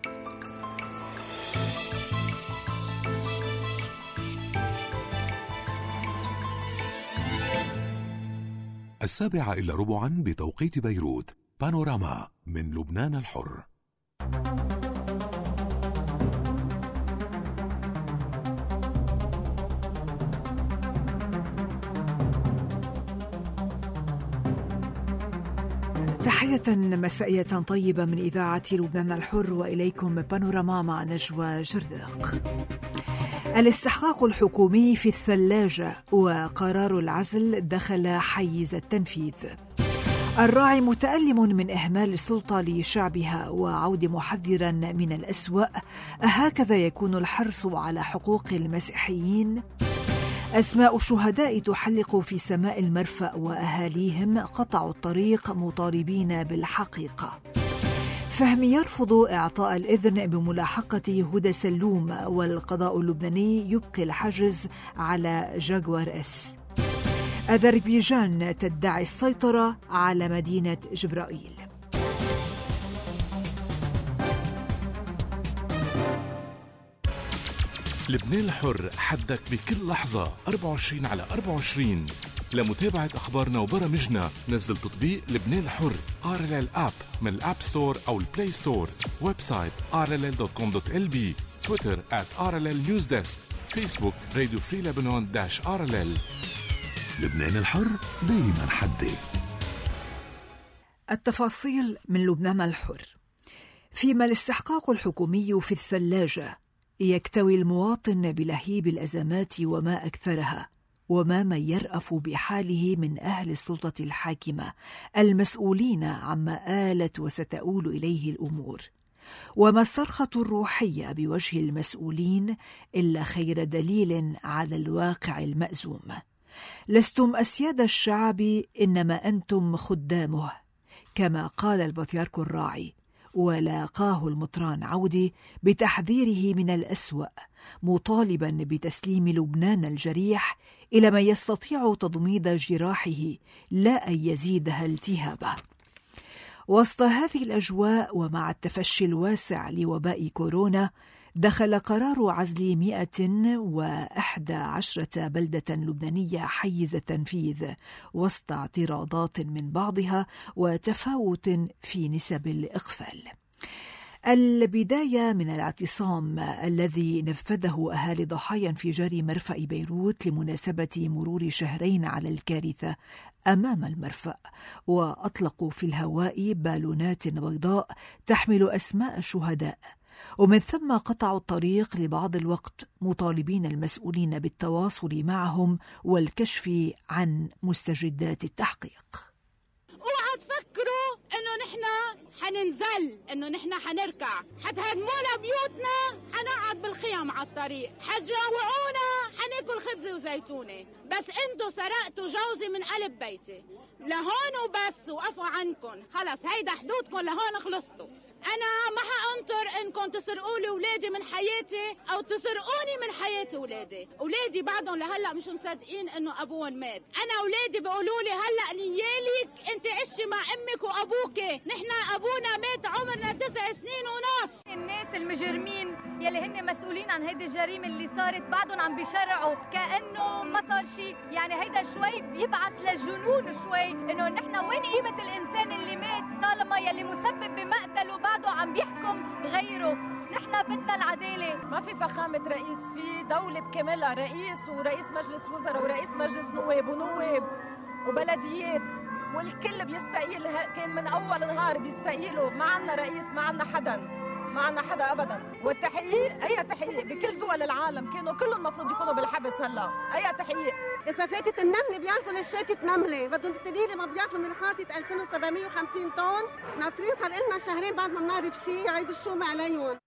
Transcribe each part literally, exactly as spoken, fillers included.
السابعة إلا ربعا بتوقيت بيروت. بانوراما من لبنان الحر. تحية مسائية طيبة من إذاعة لبنان الحر، وإليكم بانوراما مع نجوى جردق. الاستحقاق الحكومي في الثلاجة وقرار العزل دخل حيز التنفيذ. الراعي متألم من إهمال السلطة لشعبها وعود محذرا من الأسوأ. هكذا يكون الحرص على حقوق المسيحيين. أسماء الشهداء تحلق في سماء المرفأ وأهاليهم قطعوا الطريق مطالبين بالحقيقة. فهمي يرفض إعطاء الإذن بملاحقة هدى سلوم، والقضاء اللبناني يبقي الحجز على جاكوار اس. أذربيجان تدعي السيطرة على مدينة جبرائيل. لبنان الحر، حدك بكل لحظة أربعة وعشرين على أربعة وعشرين. لمتابعة أخبارنا وبرامجنا نزل تطبيق لبنان الحر آر إل إل آب من الآب ستور أو البلاي ستور. ويب سايت آر إل إل دوت كوم دوت إل بي. تويتر آت آر إل إل نيوز ديسك. فيسبوك راديو فري لبنان داش آر إل إل. لبنان الحر دايما حدي. التفاصيل من لبنان الحر. فيما الاستحقاق الحكومي في الثلاجة، يكتوي المواطن بلهيب الأزمات وما أكثرها، وما من يرأف بحاله من أهل السلطة الحاكمة المسؤولين عما آلت وستؤول إليه الأمور. وما الصرخة الروحية بوجه المسؤولين إلا خير دليل على الواقع المأزوم. لستم أسياد الشعب، إنما أنتم خدامه، كما قال البطريرك الراعي، ولاقاه المطران عودي بتحذيره من الأسوأ، مطالبا بتسليم لبنان الجريح إلى من يستطيع تضميد جراحه لا أن يزيدها التهابا. وسط هذه الأجواء ومع التفشي الواسع لوباء كورونا، دخل قرار عزل مئة وإحدى عشرة بلدة لبنانية حيز التنفيذ، وسط اعتراضات من بعضها وتفاوت في نسب الإقفال. البداية من الاعتصام الذي نفذه أهالي ضحايا انفجار مرفأ بيروت لمناسبة مرور شهرين على الكارثة أمام المرفأ، وأطلقوا في الهواء بالونات بيضاء تحمل أسماء الشهداء، ومن ثم قطعوا الطريق لبعض الوقت مطالبين المسؤولين بالتواصل معهم والكشف عن مستجدات التحقيق. اوعى تفكروا انه نحن حننزل، انه نحن حنركع، حتهدمونا بيوتنا، حنقعد بالخيام على الطريق، حتجوعونا، حناكل خبز وزيتونة، بس انتو سرقتوا جوزي من قلب بيتي لهون وبس، وقفوا عنكم، خلص هيدا حدودكم، لهون خلصتوا. أنا ما حأنطر إنكم تسرقوا لي ولادي من حياتي أو تسرقوني من حياتي ولادي. ولادي بعدهم لهلأ مش مصدقين إنه أبوهم مات. أنا ولادي بيقولوا لي هلأ نيالك أنت عشتي مع أمك وأبوك، نحن أبونا مات عمرنا تسع سنين ونص. الناس المجرمين يلي هن مسؤولين عن هيدي الجريمة اللي صارت بعدهم عم بيشرعوا كأنه ما صار شيء. يعني هيدا شوي بيبعث للجنون شوي، إنه نحن وين قيمة الإنسان اللي مات طالما يلي مسبب بمقتله بعده عم بيحكم غيره. نحن بدنا العدالة. ما في فخامة رئيس، في دولة بكاملها، رئيس ورئيس مجلس وزراء ورئيس مجلس نواب ونواب وبلديات، والكل بيستقيل. كان من أول نهار بيستقيلوا. ما عنا رئيس، ما عنا حدا، ما عنا حدا أبدا. والتحقيق، أي تحقيق بكل دول العالم كانوا كلهم المفروض يكونوا بالحبس. هلا أي تحقيق؟ إذا فاتت النملة بيعرفوا ليش فاتت نملة، بدهم تقولي لي ما بيعرفوا من حاطت ألفين وسبعمية وخمسين طن، ناطرين صار لنا شهرين بعد ما بنعرف شيء، عيب الشوم عليهم.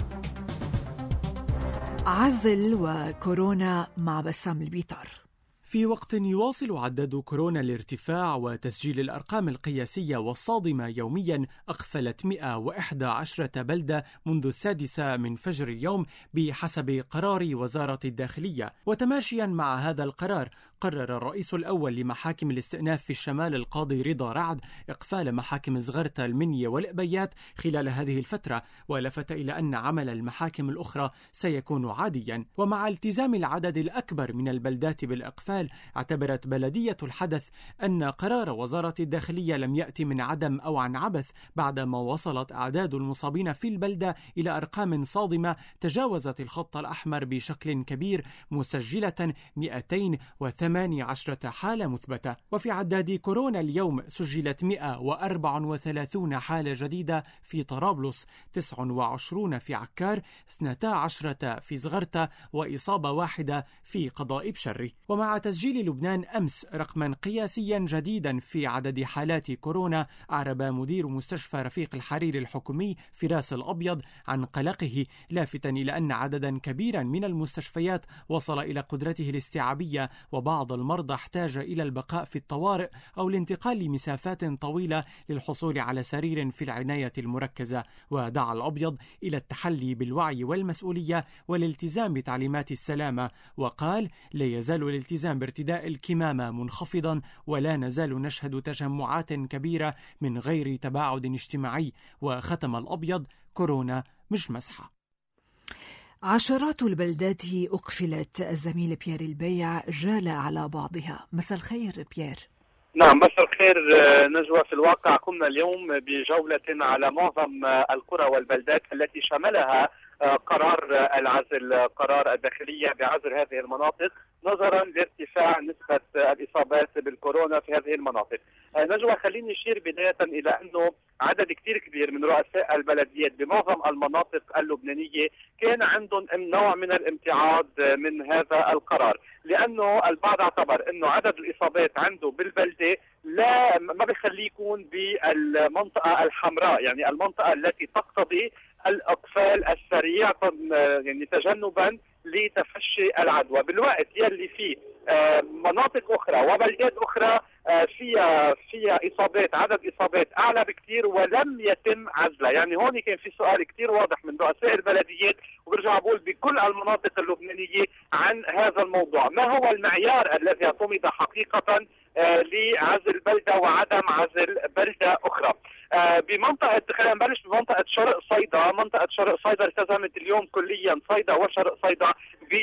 عزل وكورونا مع بسام البيطار. في وقت يواصل عداد كورونا الارتفاع وتسجيل الأرقام القياسية والصادمة يوميا، أقفلت مئة وإحدى عشرة بلدة منذ السادسة من فجر اليوم بحسب قرار وزارة الداخلية. وتماشيا مع هذا القرار، قرر الرئيس الأول لمحاكم الاستئناف في الشمال القاضي رضا رعد إقفال محاكم زغرتا، المنيا والإبيات خلال هذه الفترة، ولفت إلى أن عمل المحاكم الأخرى سيكون عاديا. ومع التزام العدد الأكبر من البلدات بالإقفال، اعتبرت بلدية الحدث أن قرار وزارة الداخلية لم يأتي من عدم أو عن عبث، بعدما وصلت أعداد المصابين في البلدة إلى أرقام صادمة تجاوزت الخط الأحمر بشكل كبير، مسجلة مئتين وثمانية عشرة حالة مثبتة. وفي عداد كورونا اليوم سجلت مئة وأربعة وثلاثين حالة جديدة في طرابلس، تسعة وعشرين في عكار، اثنتا عشرة في زغرتا، وإصابة واحدة في قضاء بشري. ومع تسجيل لبنان أمس رقما قياسيا جديدا في عدد حالات كورونا، أعرب مدير مستشفى رفيق الحريري الحكومي فراس الأبيض عن قلقه، لافتا إلى أن عددا كبيرا من المستشفيات وصل إلى قدرته الاستيعابية، وبعض المرضى احتاج إلى البقاء في الطوارئ أو الانتقال لمسافات طويلة للحصول على سرير في العناية المركزة. ودعا الأبيض إلى التحلي بالوعي والمسؤولية والالتزام بتعليمات السلامة، وقال: لا يزال الالتزام بارتداء الكمامة منخفضا، ولا نزال نشهد تجمعات كبيرة من غير تباعد اجتماعي. وختم الأبيض: كورونا مش مسحة. عشرات البلدات أقفلت. الزميل بيير البيع جال على بعضها. مساء الخير بيير. نعم، مساء الخير نجوى. في الواقع قمنا اليوم بجولة على معظم القرى والبلدات التي شملها قرار العزل، قرار الداخلية بعزل هذه المناطق نظرا لارتفاع نسبة الإصابات بالكورونا في هذه المناطق. نجوى، خليني أشير بداية إلى أنه عدد كثير كبير من رؤساء البلديات بمعظم المناطق اللبنانية كان عندهم نوع من الامتعاض من هذا القرار، لأنه البعض اعتبر أنه عدد الإصابات عنده بالبلدة لا ما بيخليه يكون بالمنطقة الحمراء، يعني المنطقة التي تقتضي الإقفال السريع يعني تجنبا لتفشي العدوى، بالوقت يلي فيه مناطق أخرى وبلدات أخرى فيها فيها إصابات، عدد إصابات أعلى بكثير ولم يتم عزلها. يعني هون كان في سؤال كثير واضح من رؤساء البلديات، وبرجع بقول بكل المناطق اللبنانية عن هذا الموضوع. ما هو المعيار الذي اعتمد حقيقة لعزل بلدة وعدم عزل بلدة أخرى؟ بمنطقة، خلينا نبلش بمنطقة شرق صيدا. منطقة شرق صيدا التزمت اليوم كليا صيدا وشرق صيدا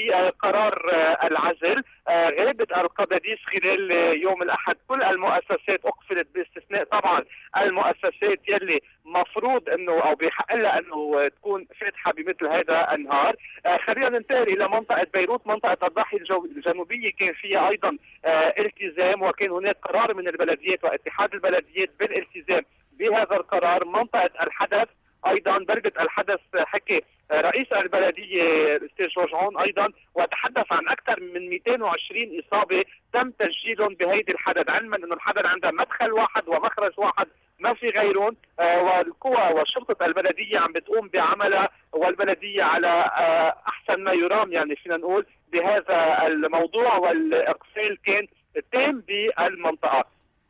بقرار العزل. غابة القداديس خلال يوم الأحد كل المؤسسات أقفلت باستثناء طبعا المؤسسات يلي مفروض انه او بحق لها انه تكون فاتحه بمثل هذا النهار. خلينا ننتقل الى منطقه بيروت. منطقه الضاحيه الجنوبيه كان فيها ايضا التزام، وكان هناك قرار من البلديات واتحاد البلديات بالالتزام بهذا القرار. منطقه الحدث ايضا، بلده الحدث، حكي رئيس البلديه الاستاذ جورج عون ايضا وتحدث عن اكثر من مئتين وعشرين اصابه تم تسجيلهم بهيدي الحدث، علما انه الحدث عندها مدخل واحد ومخرج واحد ما في غيرهم. آه والقوى وشرطه البلديه عم بتقوم بعملها، والبلديه على آه احسن ما يرام يعني فينا نقول بهذا الموضوع، والاقفال كان تام بالمنطقه.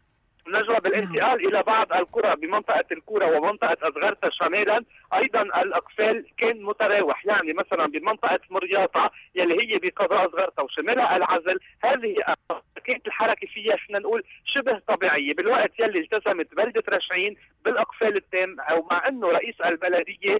نجوى بالانتقال الى بعض القرى بمنطقه الكوره ومنطقه ازغرتا شمالا، ايضا الاقفال كان متراوح. يعني مثلا بمنطقه مرياطه يلي هي بقضاء ازغرتا وشمالها العزل، هذه كانت الحركه فيها فينا نقول شبه طبيعيه، بالوقت يلي التزمت بلده رشعين بالاقفال التام. او مع انه رئيس البلديه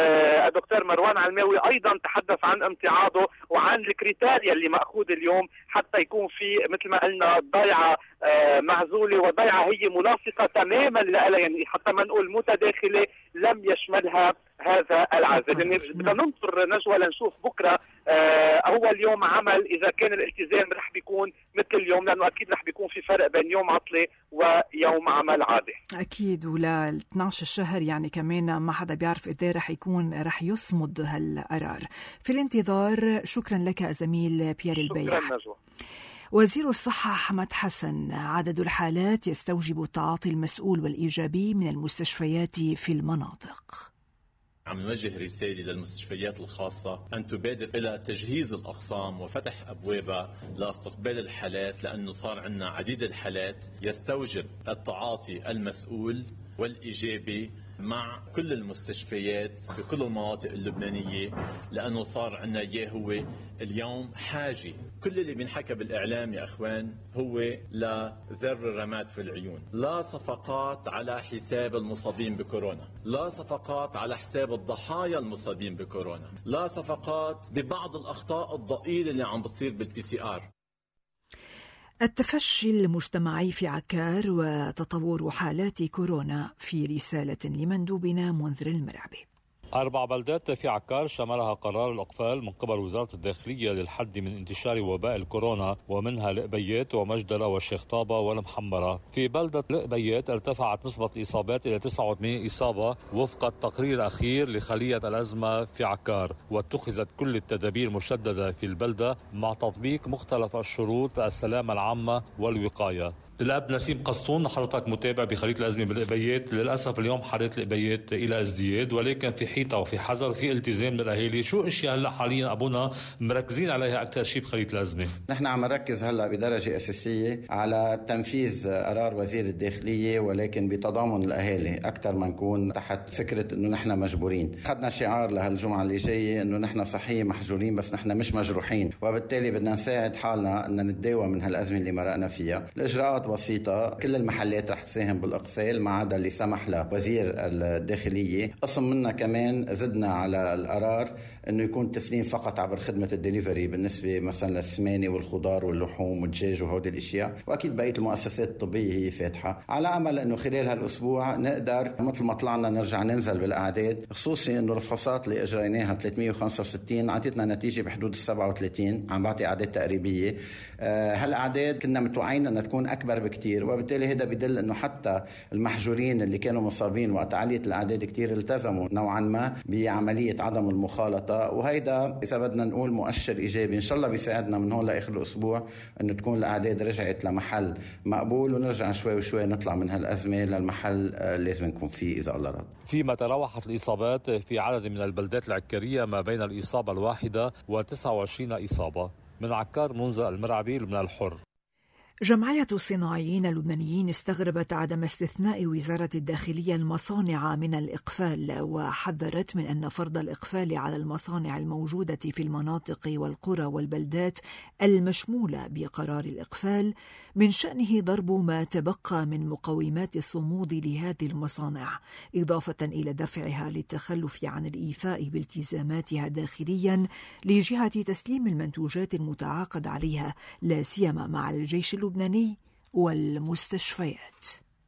آه الدكتور مروان علماوي ايضا تحدث عن امتعاضه وعن الكريتيريا اللي ماخوذ اليوم حتى يكون في مثل ما قلنا ضيعه آه معزوله، وضيعه هي ملاصقه تماما لها، يعني حتى ما نقول متداخله لم يشملها هذا العزل. يعني بدنا ننظر نجوى لنشوف بكره آه هو اليوم عمل اذا كان الالتزام رح بيكون مثل اليوم، لانه اكيد رح بيكون في فرق بين يوم عطله ويوم عمل عادي. اكيد، ولا اثني عشر الشهر يعني كمان ما حدا بيعرف قد ايه رح يكون رح يصمد هالقرار. في الانتظار، شكرا لك زميل بيير البيع. شكرا نجوى. وزير الصحة حمد حسن: عدد الحالات يستوجب التعاطي المسؤول والإيجابي من المستشفيات في المناطق. عم نوجه رسالة للمستشفيات الخاصة أن تبادر إلى تجهيز الأقسام وفتح أبوابها لاستقبال الحالات، لأنه صار عندنا عديد الحالات يستوجب التعاطي المسؤول والإيجابي مع كل المستشفيات في كل المناطق اللبنانية، لأنه صار عندنا إياه هو اليوم حاجة. كل اللي بينحكى بالإعلام يا أخوان هو لذر الرماد في العيون، لا صفقات على حساب المصابين بكورونا، لا صفقات على حساب الضحايا المصابين بكورونا، لا صفقات ببعض الأخطاء الضئيلة اللي عم بتصير بالبي سي آر. التفشي المجتمعي في عكار وتطور حالات كورونا في رسالة لمندوبنا منذر المرعبي. أربع بلدات في عكار شملها قرار الإقفال من قبل وزارة الداخلية للحد من انتشار وباء الكورونا، ومنها القبيات ومجدلة والشيخ طابة والمحمرة. في بلدة القبيات ارتفعت نسبة الإصابات إلى تسعة وثمانين إصابة وفق التقرير الأخير لخلية الأزمة في عكار، واتخذت كل التدابير المشددة في البلدة مع تطبيق مختلف الشروط السلامة العامة والوقاية. الأب نسيم قسطون، حضرتك متابع بخريطة الأزمة بالقبيات. للأسف اليوم حالات القبيات إلى ازدياد، ولكن في حيطة وفي حذر في التزام من الأهالي. شو أشياء هلا حاليا أبونا مركزين عليها أكثر شيء بخريطة الأزمة؟ نحن عم نركز هلا بدرجة أساسية على تنفيذ قرار وزير الداخلية، ولكن بتضامن الأهالي أكثر ما نكون تحت فكرة إنه نحن مجبورين. أخذنا شعار لهالجمعة اللي جاية إنه نحن صحيح محجورين بس نحن مش مجروحين، وبالتالي بدنا نساعد حالنا إن نتداوى من هالأزمة اللي مرقنا فيها. الإجراءات بسيطة، كل المحلات رح تساهم بالإقفال ما عدا اللي سمح له وزير الداخلية. قسم منا كمان زدنا على القرار انه يكون تسليم فقط عبر خدمة الدليفري بالنسبة مثلا للسمانة والخضار واللحوم والدجاج وهودي الاشياء، واكيد بقية المؤسسات الطبية هي فاتحة، على امل انه خلال هالاسبوع نقدر مثل ما طلعنا نرجع ننزل بالاعداد، خصوصي انه الفحوصات اللي اجريناها ثلاثمية وخمسة وستين عطيتنا نتيجة بحدود السبعة وثلاثين، عم بعطي اعداد تقريبية. أه هالاعداد كنا متوقعين انها تكون اكبر بكتير، وبالتالي هذا بدل انه حتى المحجورين اللي كانوا مصابين وقت عالية الاعداد كتير التزموا نوعا ما بعملية عدم المخالطة، وهيدا اذا بدنا نقول مؤشر ايجابي ان شاء الله بيساعدنا من هون لاخر الاسبوع انه تكون الاعداد رجعت لمحل مقبول، ونرجع شوي وشوي نطلع من هالازمة للمحل لازم نكون فيه اذا الله راد. فيما تراوحت الاصابات في عدد من البلدات العكارية ما بين الاصابة الواحدة وتسعة وعشرين اصابة. من عكار منذر المرعبي، لبنان الحر. جمعية الصناعيين اللبنانيين استغربت عدم استثناء وزارة الداخلية المصانع من الإقفال، وحذرت من أن فرض الإقفال على المصانع الموجودة في المناطق والقرى والبلدات المشمولة بقرار الإقفال من شأنه ضرب ما تبقى من مقومات الصمود لهذه المصانع، إضافة إلى دفعها للتخلف عن الإيفاء بالتزاماتها داخليا لجهة تسليم المنتوجات المتعاقد عليها، لا سيما مع الجيش اللبناني والمستشفيات.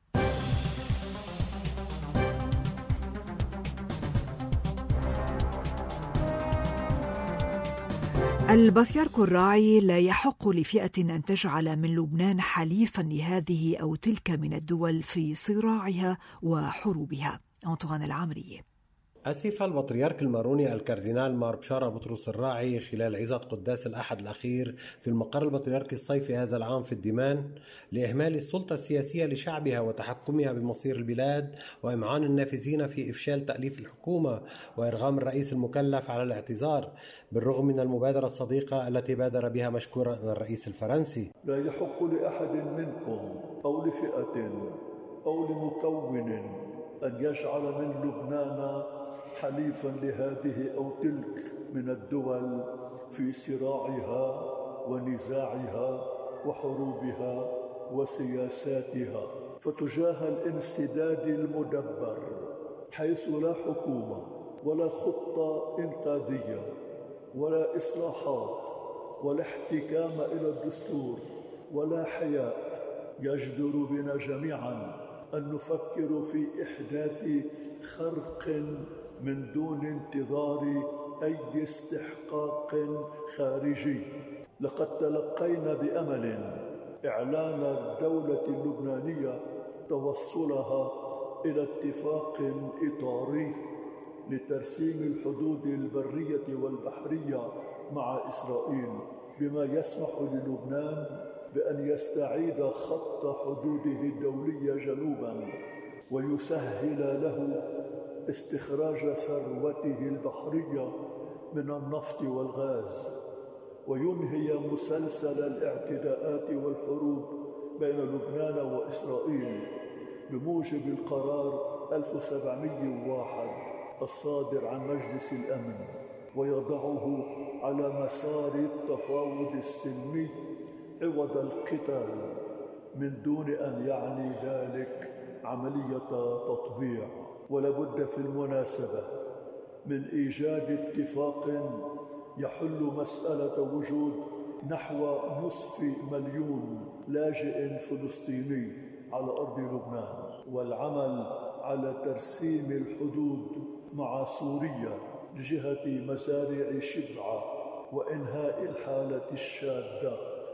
البطريرك الراعي: لا يحق لفئة أن تجعل من لبنان حليفا لهذه أو تلك من الدول في صراعها وحروبها. أنطوان العمري. أسف البطريرك الماروني الكاردينال مار بشارة بطرس الراعي خلال عظة قداس الأحد الأخير في المقر البطريركي الصيفي هذا العام في الديمان لإهمال السلطة السياسية لشعبها وتحكمها بمصير البلاد، وإمعان النافذين في إفشال تأليف الحكومة وإرغام الرئيس المكلف على الاعتذار، بالرغم من المبادرة الصديقة التي بادر بها مشكورا الرئيس الفرنسي. لا يحق لأحد منكم أو لفئة أو لمكون أن يجعل من لبنان حليفا لهذه أو تلك من الدول في صراعها ونزاعها وحروبها وسياساتها. فتجاه الانسداد المدبر حيث لا حكومة ولا خطة إنقاذية ولا إصلاحات ولا احتكام إلى الدستور ولا حياء، يجدر بنا جميعا أن نفكر في إحداث خرق من دون انتظار أي استحقاق خارجي. لقد تلقينا بأمل إعلان الدولة اللبنانية توصلها إلى اتفاق إطاري لترسيم الحدود البرية والبحرية مع إسرائيل، بما يسمح للبنان بأن يستعيد خط حدوده الدولية جنوبا ويسهل له استخراج ثروته البحرية من النفط والغاز، وينهي مسلسل الاعتداءات والحروب بين لبنان وإسرائيل بموجب القرار ألف وسبعمئة وواحد الصادر عن مجلس الأمن، ويضعه على مسار التفاوض السلمي عوض القتال، من دون أن يعني ذلك عملية تطبيع. ولابد في المناسبة من إيجاد اتفاق يحل مسألة وجود نحو نصف مليون لاجئ فلسطيني على أرض لبنان، والعمل على ترسيم الحدود مع سوريا بجهة مزارع شبعة وإنهاء الحالة الشاذة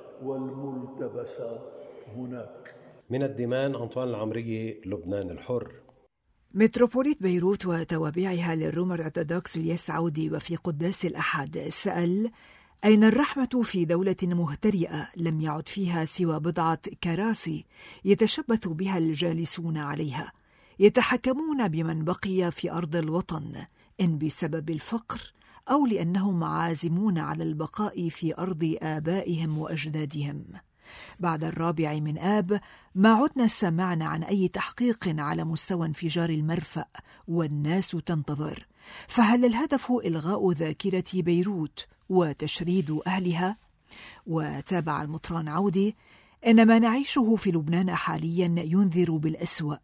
والملتبسة هناك. من الدمام، أنطوان العمرية، لبنان الحر. متروبوليت بيروت وتوابعها للروم الأرثوذكس الياس عودي وفي قداس الأحد سأل: أين الرحمة في دولة مهترئة لم يعد فيها سوى بضعة كراسي يتشبث بها الجالسون عليها، يتحكمون بمن بقي في أرض الوطن، إن بسبب الفقر أو لأنهم عازمون على البقاء في أرض آبائهم وأجدادهم. بعد الرابع من آب ما عدنا سمعنا عن أي تحقيق على مستوى انفجار المرفأ، والناس تنتظر. فهل الهدف إلغاء ذاكرة بيروت وتشريد أهلها؟ وتابع المطران عودي: إن ما نعيشه في لبنان حاليا ينذر بالأسوأ.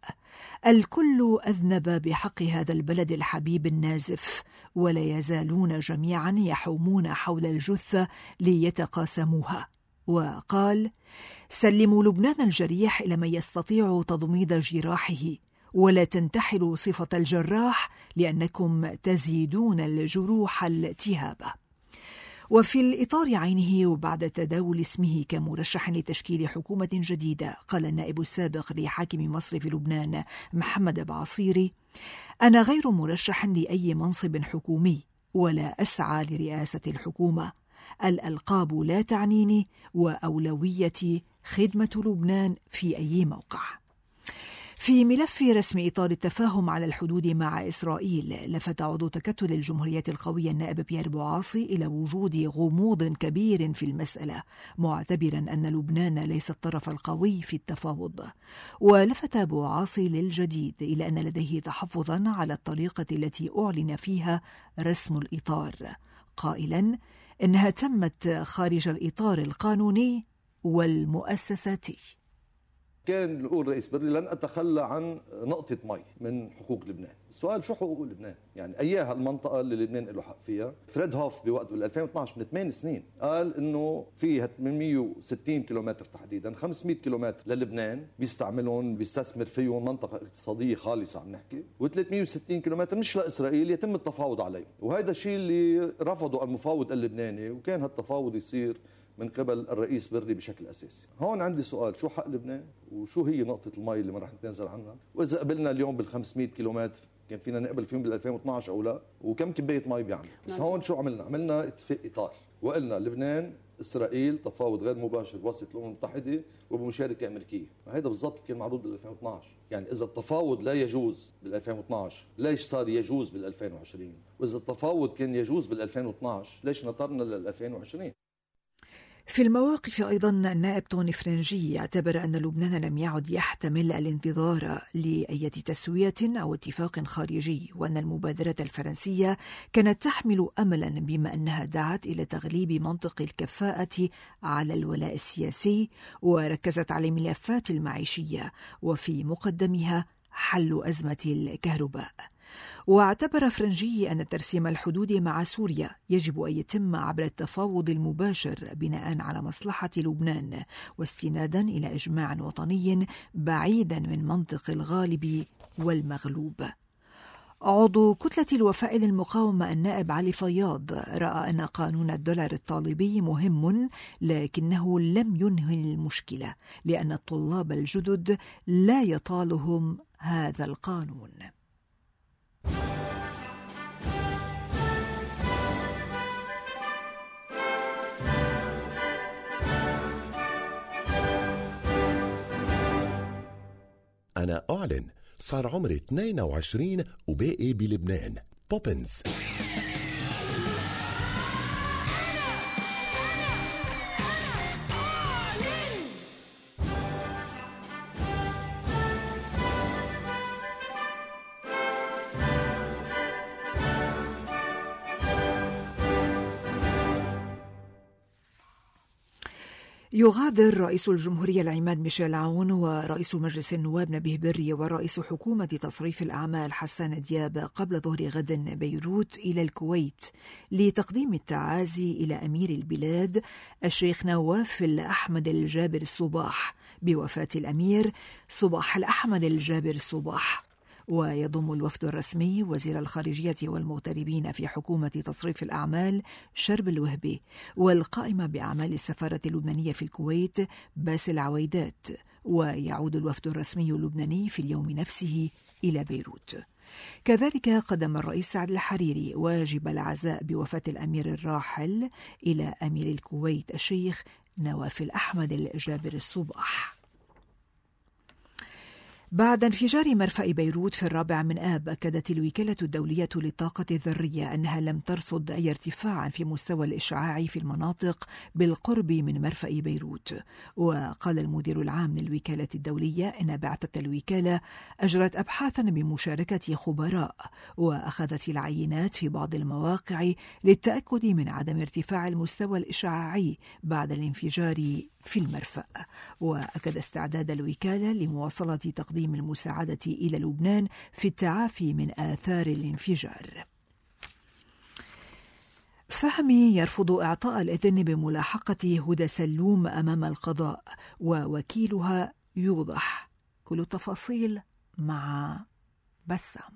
الكل أذنب بحق هذا البلد الحبيب النازف، ولا يزالون جميعا يحومون حول الجثة ليتقاسموها. وقال: سلموا لبنان الجريح إلى من يستطيع تضميد جراحه، ولا تنتحلوا صفة الجراح لأنكم تزيدون الجروح التهابة. وفي الإطار عينه وبعد تداول اسمه كمرشح لتشكيل حكومة جديدة، قال النائب السابق لحاكم مصر في لبنان محمد بعصيري: أنا غير مرشح لأي منصب حكومي، ولا أسعى لرئاسة الحكومة. الألقاب لا تعنيني، وأولويتي خدمة لبنان في أي موقع. في ملف رسم إطار التفاهم على الحدود مع إسرائيل، لفت عضو تكتل الجمهورية القوية النائب بيير بوعاصي إلى وجود غموض كبير في المسألة، معتبرا أن لبنان ليس الطرف القوي في التفاوض. ولفت بوعاصي للجديد إلى أن لديه تحفظا على الطريقة التي أعلن فيها رسم الإطار، قائلا إنها تمت خارج الإطار القانوني والمؤسساتي. كان يقول رئيس بري: لن أتخلى عن نقطة مي من حقوق لبنان. السؤال: شو حقوق لبنان؟ يعني أيها المنطقة اللي لبنان له حق فيها؟ فريد هوف بوقت بال ألفين واثنعش من ثمان سنين قال إنه فيها ثمانمئة وستين كيلومتر تحديدا، خمسمئة كيلومتر للبنان بيستعملون بيستثمر فيهم، منطقة اقتصادية خالصة عم نحكي، وثلاثمئة وستين كيلومتر مش لإسرائيل يتم التفاوض عليه. وهذا الشيء اللي رفضه المفاوض اللبناني، وكان هالتفاوض يصير من قبل الرئيس بري بشكل أساسي. هون عندي سؤال: شو حق لبنان؟ وشو هي نقطة المي اللي ما رح نتنازل عنها؟ وإذا قبلنا اليوم بال500 كيلومتر كان فينا نقبل فيهم بال ألفين واثنعش أو لا؟ وكم كباية مي بيعمل؟ بس هون شو عملنا؟ عملنا اتفاق إطار، وقلنا لبنان إسرائيل تفاوض غير مباشر بواسطة الأمم المتحدة وبمشاركة أمريكية. هذا بالضبط كان معروض بال ألفين واثنعش. يعني إذا التفاوض لا يجوز بال ألفين واثنعش، ليش صار يجوز بال ألفين وعشرين؟ وإذا التفاوض كان يجوز بال ألفين واثنعش، ليش نطرنا لل ألفين وعشرين؟ في المواقف أيضا النائب توني فرنجي اعتبر أن لبنان لم يعد يحتمل الانتظار لأي تسوية أو اتفاق خارجي، وأن المبادرة الفرنسية كانت تحمل أملا بما أنها دعت إلى تغليب منطق الكفاءة على الولاء السياسي، وركزت على الملفات المعيشية وفي مقدمها حل أزمة الكهرباء. واعتبر فرنجي أن ترسيم الحدود مع سوريا يجب أن يتم عبر التفاوض المباشر بناء على مصلحة لبنان، واستنادا إلى إجماع وطني بعيدا من منطق الغالب والمغلوب. عضو كتلة الوفاء للمقاومة النائب علي فياض رأى أن قانون الدولار الطالبي مهم، لكنه لم ينهي المشكلة، لأن الطلاب الجدد لا يطالهم هذا القانون. أنا أعلن صار عمري اثنين وعشرين وباقي بلبنان. بوبنز. يغادر رئيس الجمهورية العماد ميشيل عون ورئيس مجلس النواب نبيه بري ورئيس حكومة تصريف الأعمال حسان دياب قبل ظهر غد بيروت إلى الكويت لتقديم التعازي إلى أمير البلاد الشيخ نواف الأحمد الجابر الصباح بوفاة الأمير صباح الأحمد الجابر الصباح. ويضم الوفد الرسمي وزير الخارجية والمغتربين في حكومة تصريف الأعمال شرب الوهبي والقائمة بأعمال السفارة اللبنانية في الكويت باسل عويدات. ويعود الوفد الرسمي اللبناني في اليوم نفسه إلى بيروت. كذلك قدم الرئيس سعد الحريري واجب العزاء بوفاة الأمير الراحل إلى أمير الكويت الشيخ نواف الأحمد الجابر الصباح. بعد انفجار مرفأ بيروت في الرابع من آب، أكدت الوكالة الدولية للطاقة الذرية أنها لم ترصد أي ارتفاع في مستوى الإشعاع في المناطق بالقرب من مرفأ بيروت. وقال المدير العام للوكالة الدولية إن بعثة الوكالة أجرت أبحاثا بمشاركة خبراء وأخذت العينات في بعض المواقع للتأكد من عدم ارتفاع المستوى الإشعاعي بعد الانفجار في المرفأ. وأكد استعداد الوكالة لمواصلة تقديم المساعدة إلى لبنان في التعافي من آثار الانفجار. فهمي يرفض إعطاء الإذن بملاحقة هدى سلوم أمام القضاء ووكيلها يوضح. كل التفاصيل مع بسام.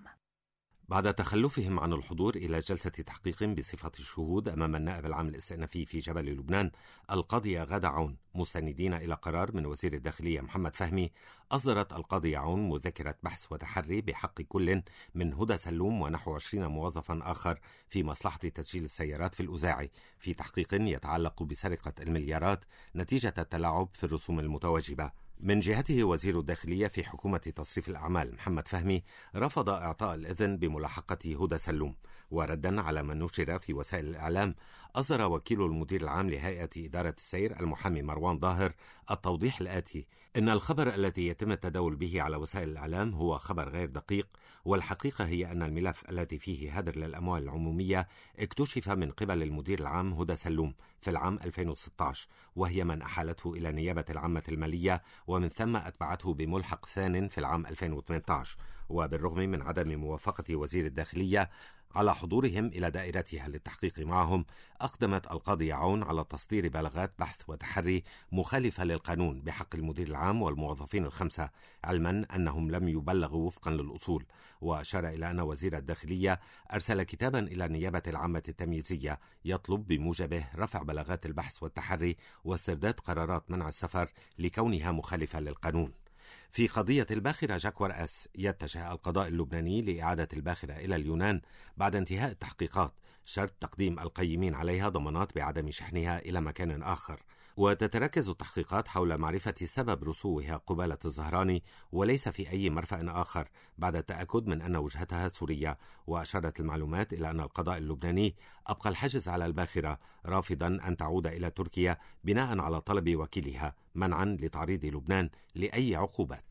بعد تخلفهم عن الحضور إلى جلسة تحقيق بصفة الشهود أمام النائب العام الاستئنافي في جبل لبنان القاضية غادة عون مستندين إلى قرار من وزير الداخلية محمد فهمي، أصدرت القاضية عون مذكرة بحث وتحري بحق كل من هدى سلوم ونحو عشرين موظفا آخر في مصلحة تسجيل السيارات في الأوزاعي في تحقيق يتعلق بسرقة المليارات نتيجة التلاعب في الرسوم المتواجبة. من جهته وزير الداخلية في حكومة تصريف الأعمال محمد فهمي رفض إعطاء الإذن بملاحقة هدى سلوم. وردا على ما نشر في وسائل الإعلام، أصدر وكيل المدير العام لهيئة إدارة السير المحامي مروان ظاهر التوضيح الآتي: إن الخبر الذي يتم التداول به على وسائل الإعلام هو خبر غير دقيق، والحقيقة هي أن الملف الذي فيه هدر للأموال العمومية اكتشف من قبل المدير العام هدى سلوم في العام ألفين وستة عشر، وهي من أحالته إلى النيابة العامة المالية ومن ثم أتبعته بملحق ثان في العام ألفين وثمانية عشر. وبالرغم من عدم موافقة وزير الداخلية على حضورهم إلى دائرتها للتحقيق معهم، أقدمت القاضية عون على تصدير بلاغات بحث وتحري مخالفة للقانون بحق المدير العام والموظفين الخمسة، علما أنهم لم يبلغوا وفقا للأصول. وأشار إلى أن وزير الداخلية أرسل كتابا إلى النيابة العامة التمييزية يطلب بموجبه رفع بلاغات البحث والتحري واسترداد قرارات منع السفر لكونها مخالفة للقانون. في قضية الباخرة جاكور أس، يتجه القضاء اللبناني لإعادة الباخرة إلى اليونان بعد انتهاء التحقيقات، شرط تقديم القيمين عليها ضمانات بعدم شحنها إلى مكان آخر. وتتركز التحقيقات حول معرفة سبب رسوها قبالة الزهراني وليس في أي مرفأ آخر، بعد التأكد من أن وجهتها سورية. وأشارت المعلومات إلى أن القضاء اللبناني أبقى الحجز على الباخرة، رافضا أن تعود إلى تركيا بناء على طلب وكيلها منعا لتعريض لبنان لأي عقوبات.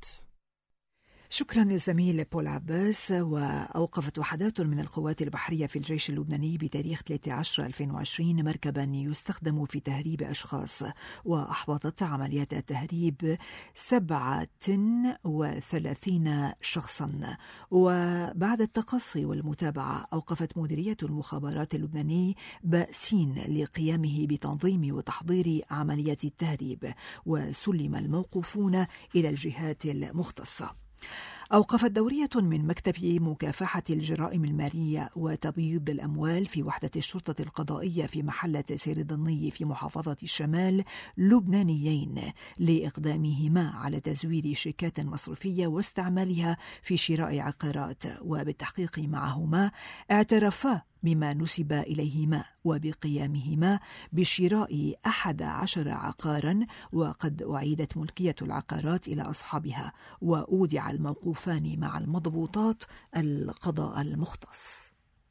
شكرا للزميل بول عباس. وأوقفت وحدات من القوات البحرية في الجيش اللبناني بتاريخ ثلاثة عشر ألفين وعشرين مركبا يستخدم في تهريب أشخاص، وأحبطت عمليات التهريب سبعة وثلاثين شخصا. وبعد التقصي والمتابعة أوقفت مديرية المخابرات اللبناني بأسين لقيامه بتنظيم وتحضير عمليات التهريب، وسلم الموقوفون إلى الجهات المختصة. أوقفت دورية من مكتب مكافحة الجرائم المالية وتبييض الأموال في وحدة الشرطة القضائية في محلة سير الضني في محافظة الشمال لبنانيين لإقدامهما على تزوير شيكات مصرفية واستعمالها في شراء عقارات. وبالتحقيق معهما اعترفا بما نسب إليهما وبقيامهما بشراء أحد عشر عقارا، وقد أعيدت ملكية العقارات إلى أصحابها وأودع الموقوفان مع المضبوطات القضاء المختص.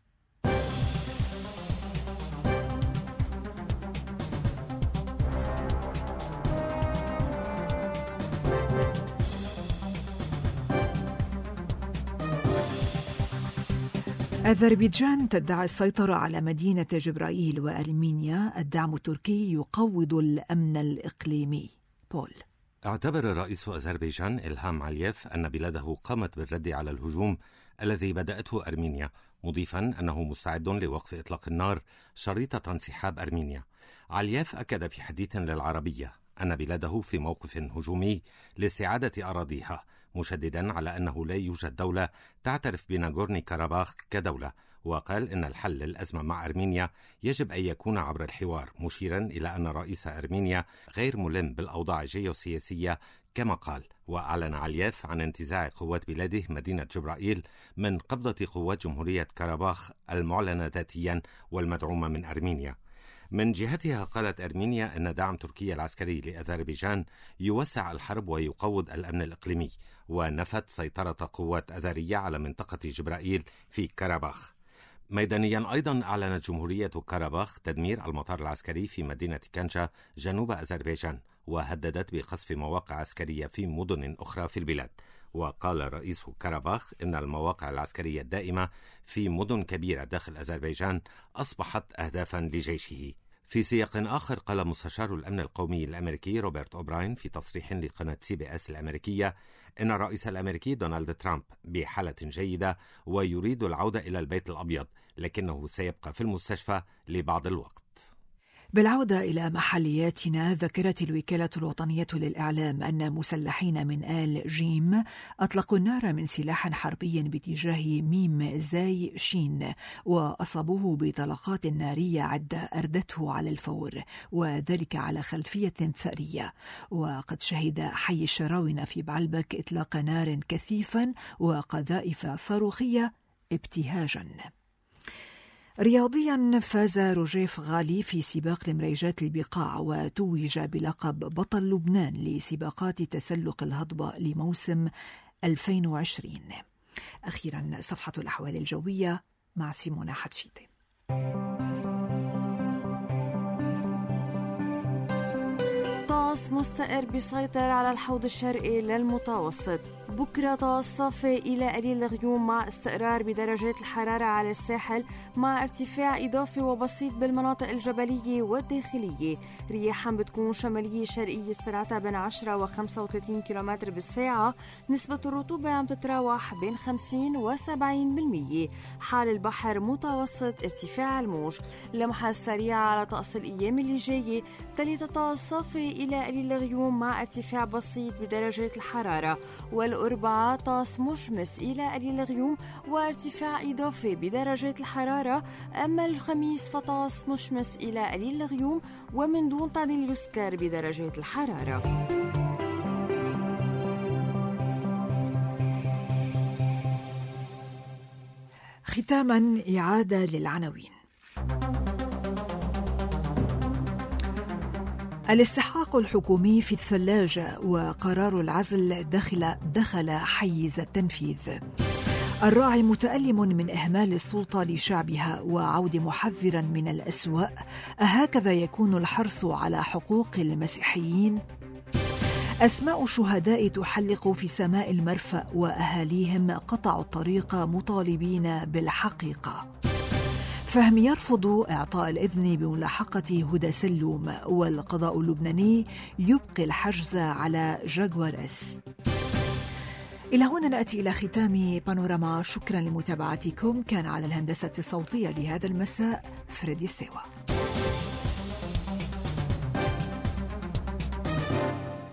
أذربيجان تدعي السيطرة على مدينة جبرائيل وأرمينيا. الدعم التركي يقوض الأمن الإقليمي. بول. اعتبر رئيس أذربيجان إلهام علييف أن بلاده قامت بالرد على الهجوم الذي بدأته أرمينيا، مضيفا أنه مستعد لوقف إطلاق النار شريطة انسحاب أرمينيا. علييف أكد في حديث للعربية أن بلاده في موقف هجومي لاستعادة أراضيها، مشددا على أنه لا يوجد دولة تعترف بناغورني كاراباخ كدولة، وقال إن الحل للأزمة مع أرمينيا يجب أن يكون عبر الحوار، مشيرا إلى أن رئيس أرمينيا غير ملم بالأوضاع الجيوسياسية كما قال. وأعلن علييف عن انتزاع قوات بلاده مدينة جبرائيل من قبضة قوات جمهورية كاراباخ المعلنة ذاتيا والمدعومة من أرمينيا. من جهتها قالت أرمينيا أن دعم تركيا العسكري لأذربيجان يوسع الحرب ويقوض الأمن الإقليمي، ونفت سيطرة قوات أذرية على منطقة جبرائيل في كاراباخ. ميدانيا أيضا أعلنت جمهورية كاراباخ تدمير المطار العسكري في مدينة كانجا جنوب أذربيجان، وهددت بقصف مواقع عسكرية في مدن أخرى في البلاد. وقال رئيس كاراباخ إن المواقع العسكرية الدائمة في مدن كبيرة داخل أذربيجان أصبحت أهدافا لجيشه. في سياق آخر قال مستشار الأمن القومي الأمريكي روبرت أوبراين في تصريح لقناة سي بي إس الأمريكية إن الرئيس الأمريكي دونالد ترامب بحالة جيدة ويريد العودة إلى البيت الأبيض، لكنه سيبقى في المستشفى لبعض الوقت. بالعودة إلى محلياتنا، ذكرت الوكالة الوطنية للإعلام أن مسلحين من آل جيم أطلقوا النار من سلاح حربي باتجاه ميم زاي شين، وأصابوه بطلقات نارية عدة أردته على الفور، وذلك على خلفية ثأرية. وقد شهد حي الشراونة في بعلبك إطلاق نار كثيفا وقذائف صاروخية ابتهاجا. رياضيا، فاز روجيف غالي في سباق المريجات البقاع وتوج بلقب بطل لبنان لسباقات تسلق الهضبة لموسم ألفين وعشرين. أخيرا صفحة الأحوال الجوية مع سيمونا حتشيتة. طقس مستقر بيسيطر على الحوض الشرقي للمتوسط. بكرة طقس صافي إلى قليل الغيوم مع استقرار بدرجات الحرارة على الساحل، مع ارتفاع إضافي وبسيط بالمناطق الجبلية والداخلية. رياحا بتكون شمالية شرقية سرعتها بين عشرة وخمسة وثلاثين كيلومتر بالساعة. نسبة الرطوبة عم تتراوح بين خمسين وسبعين بالمية. حال البحر متوسط ارتفاع الموج. لمحة سريعة على طقس الأيام اللي جاية، تلي طقس صافي إلى قليل الغيوم مع ارتفاع بسيط بدرجات الحرارة. والأربعاء طقس مشمس إلى قليل الغيوم وارتفاع إضافي بدرجات الحرارة. أما الخميس فطقس مشمس إلى قليل الغيوم ومن دون تعديل يذكر بدرجات الحرارة. ختاما إعادة للعناوين. الاستحقاق الحكومي في الثلاجة وقرار العزل دخل دخل حيز التنفيذ. الراعي متألم من إهمال السلطة لشعبها وعود محذرا من الأسوأ. أهكذا يكون الحرص على حقوق المسيحيين؟ أسماء شهداء تحلق في سماء المرفأ وأهاليهم قطعوا الطريق مطالبين بالحقيقة. فهم يرفض إعطاء الإذن بملاحقة هدى سلوم، والقضاء اللبناني يبقي الحجز على جاكوار اس. إلى هنا نأتي إلى ختام بانوراما. شكرا لمتابعتكم. كان على الهندسة الصوتية لهذا المساء فريدي سيوا.